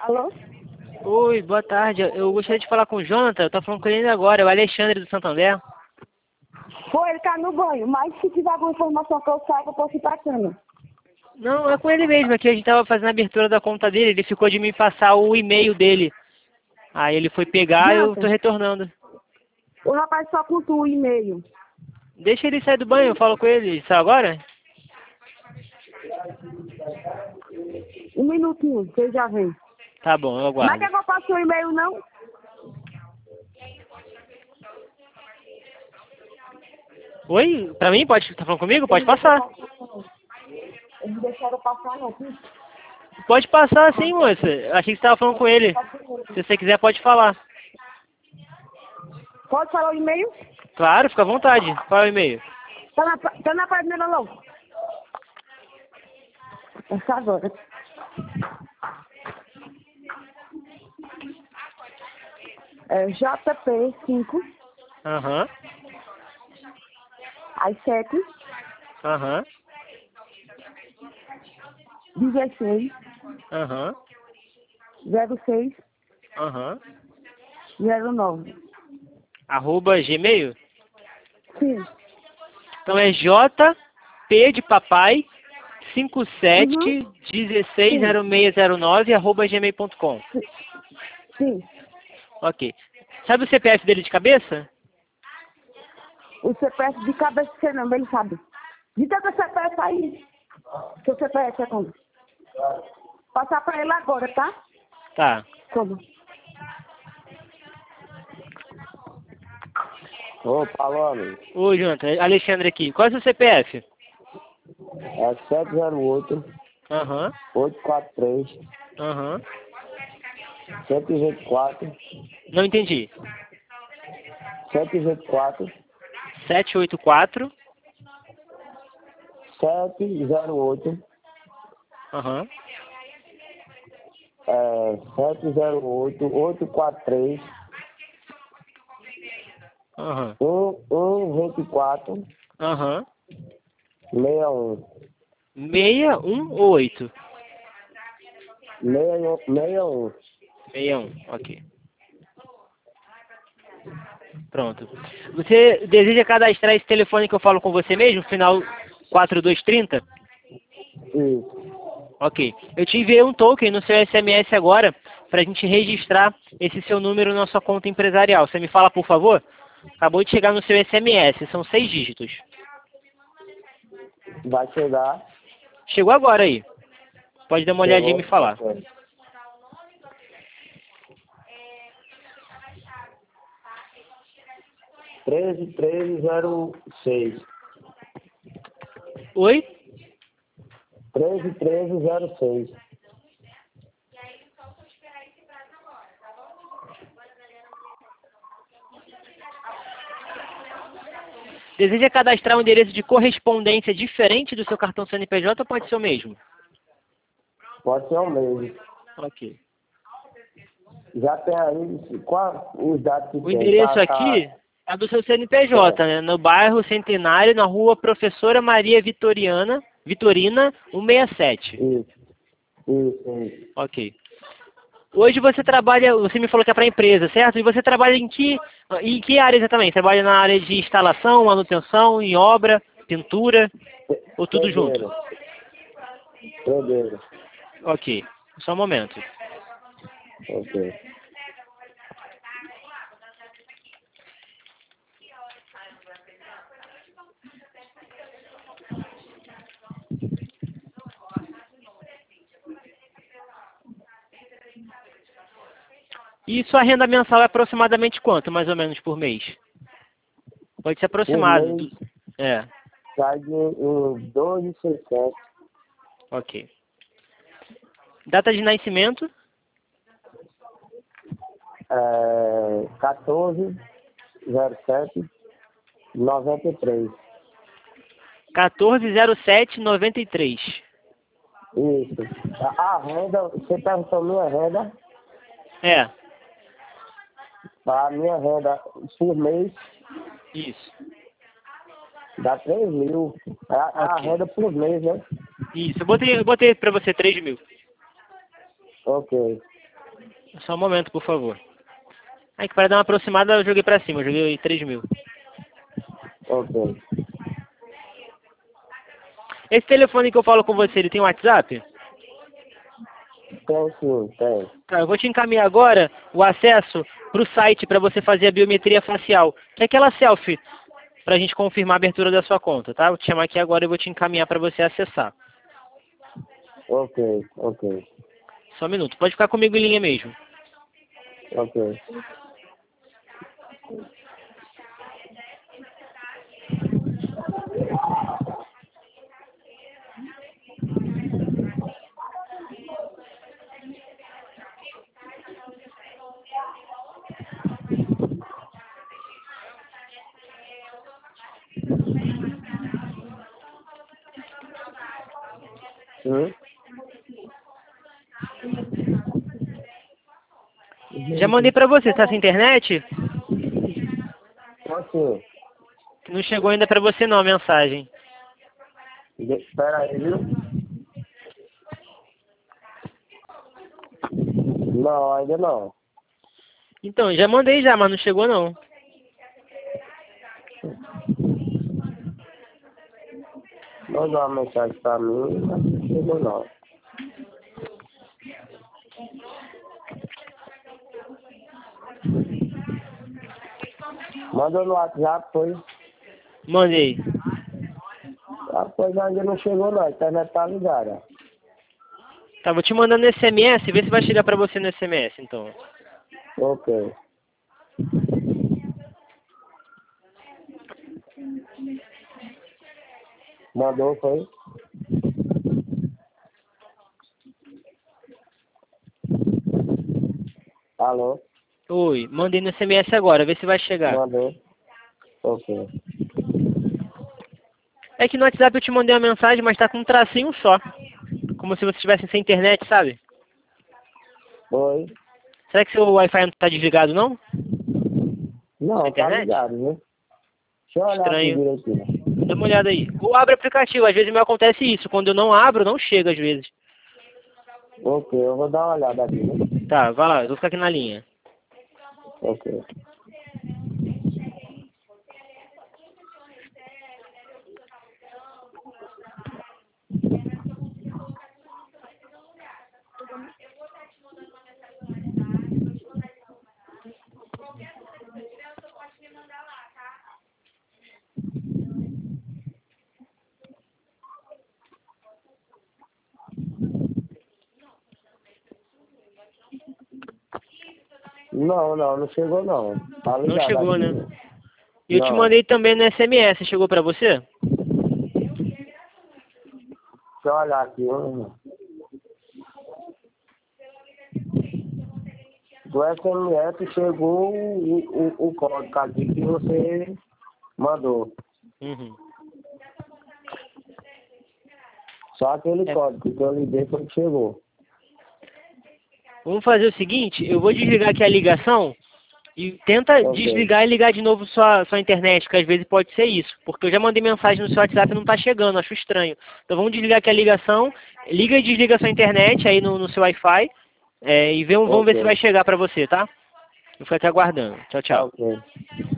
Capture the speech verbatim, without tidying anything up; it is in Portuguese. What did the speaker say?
Alô? Oi, boa tarde. Eu gostaria de falar com o Jonathan. Eu tô falando com ele ainda agora. É o Alexandre do Santander. Foi, ele tá no banho, mas se tiver alguma informação que eu saiba, eu posso ir passando. Não, é com ele mesmo. Aqui a gente tava fazendo a abertura da conta dele. Ele ficou de me passar o e-mail dele. Aí ele foi pegar e eu tô Jonathan, retornando. o rapaz só contou o e-mail. Deixa ele sair do banho, eu falo com ele. Ele sai agora? Um minutinho, você já vem. Tá bom, eu Como é que aguardo. eu vou passar o e-mail, não? Oi? Pra mim? Pode? Tá falando comigo? Pode passar. Eles deixaram eu passar, não. Pode passar sim, moça. Eu achei que você tava falando com ele. Se você quiser, pode falar. Pode falar o e-mail? Claro, fica à vontade. Qual é o e-mail? Tá na, tá na página, não. Essa agora. É J P cinco, Aham, às sete, aham, dezesseis, aham, zero seis, aham. zero nove. Arroba Gmail? Sim. Então é J P de papai cinco Uhum. sete um seis Sim. zero seis zero nove arroba gmail ponto com. Sim. Ok. Sabe o C P F dele de cabeça? O C P F de cabeça você não, ele sabe. Dita que o C P F aí. Seu C P F é como? Passar pra ele agora, tá? Tá. Como? Opa, alô, amigo. Oi, Jonathan. Alexandre aqui. Qual é o seu C P F? É sete zero oito, Aham, oito quatro três, aham. sete oito quatro, Não entendi. sete oito quatro, sete oito quatro. sete zero oito, Aham, é, sete zero oito, oito quatro três, aham, um um vinte e quatro, aham. seis um. seis um ou oito? seis um. seis um, ok. Pronto. Você deseja cadastrar esse telefone que eu falo com você mesmo? Final quatro dois trinta? Isso. Ok. Eu te enviei um token no seu S M S agora para a gente registrar esse seu número na sua conta empresarial. Você me fala, por favor? Acabou de chegar no seu S M S. São seis dígitos. Vai chegar. Chegou agora aí. Pode dar uma olhadinha e me Chegou. falar. Ok. treze treze zero seis. Oi? treze treze zero seis. Deseja cadastrar um endereço de correspondência diferente do seu cartão C N P J ou pode ser o mesmo? Pode ser o mesmo. Ok. Já tem aí qual, os dados que O tem. endereço Tá, tá. aqui é do seu C N P J, né? No bairro Centenário, na rua Professora Maria Vitoriana, Vitorina, cento e sessenta e sete. Isso, isso, isso. Ok. Hoje você trabalha, você me falou que é para empresa, certo? E você trabalha em que, em que área exatamente? Trabalha na área de instalação, manutenção, em obra, pintura, ou tudo junto? Pedreiro. Pedreiro. Ok. Só um momento. Ok. E sua renda mensal é aproximadamente quanto, mais ou menos, por mês? Pode ser Por aproximado. mês do- É, sai de uns doze mil e seiscentos. ok. Data de nascimento? É, quatorze zero sete noventa e três. quatorze zero sete noventa e três. Isso. A, a renda, você perguntou minha renda? É, A minha renda por mês isso. dá três mil. A, a Ok. renda por mês, né? Isso, eu botei, eu botei pra você três mil. Ok. Só um momento, por favor. Aí que para dar uma aproximada eu joguei pra cima, eu joguei três mil. Ok. Esse telefone que eu falo com você, ele tem WhatsApp? Tem sim, tem. Tá, eu vou te encaminhar agora o acesso pro site para você fazer a biometria facial, que é aquela selfie, pra gente confirmar a abertura da sua conta, tá? Vou te chamar aqui agora e vou te encaminhar para você acessar. Ok, ok, Só um minuto, pode ficar comigo em linha mesmo. ok. Hum? Já mandei pra você, tá sem internet? Assim, Não chegou ainda pra você não a mensagem. de- espera aí, viu? Não, ainda não. Então, já mandei já, mas não chegou não. Mandou uma mensagem pra mim, mas não chegou não. Mandou no WhatsApp, foi? Mandei. Ah, pois ainda não chegou não, a internet tá ligada. Tá, vou te mandando no S M S, vê se vai chegar pra você no S M S, então. Ok. Mandou, foi? Alô? Oi, mandei no S M S agora, vê se vai chegar. Mandou. Ok. É que no WhatsApp eu te mandei uma mensagem, mas tá com um tracinho só. Como se você estivesse sem internet, sabe? Oi? Será que seu Wi-Fi não tá desligado, não? Não, Sem tá internet? ligado, viu? Deixa eu olhar aqui Estranho. direitinho. Dá uma olhada aí. Ou abre o aplicativo, às vezes me acontece isso. Quando eu não abro, não chega às vezes. Ok, eu vou dar uma olhada aqui, né? Tá, vai lá, eu vou ficar aqui na linha. Ok. Não, não, não chegou não. Tá Não ligado chegou, aqui. né? E eu te Não. mandei também no S M S, chegou pra você? Deixa eu olhar aqui. Hum. Do S M S chegou o, o, o código aqui que você mandou. Uhum. Só aquele É. código que eu liguei foi que chegou. Vamos fazer o seguinte, eu vou desligar aqui a ligação e tenta Ok. desligar e ligar de novo sua, sua internet, que às vezes pode ser isso. Porque eu já mandei mensagem no seu WhatsApp e não tá chegando, acho estranho. Então vamos desligar aqui a ligação, liga e desliga a sua internet aí no, no seu Wi-Fi é, e vê, vamos ver Ok. se vai chegar pra você, tá? Eu fico aqui aguardando. Tchau, tchau. Ok.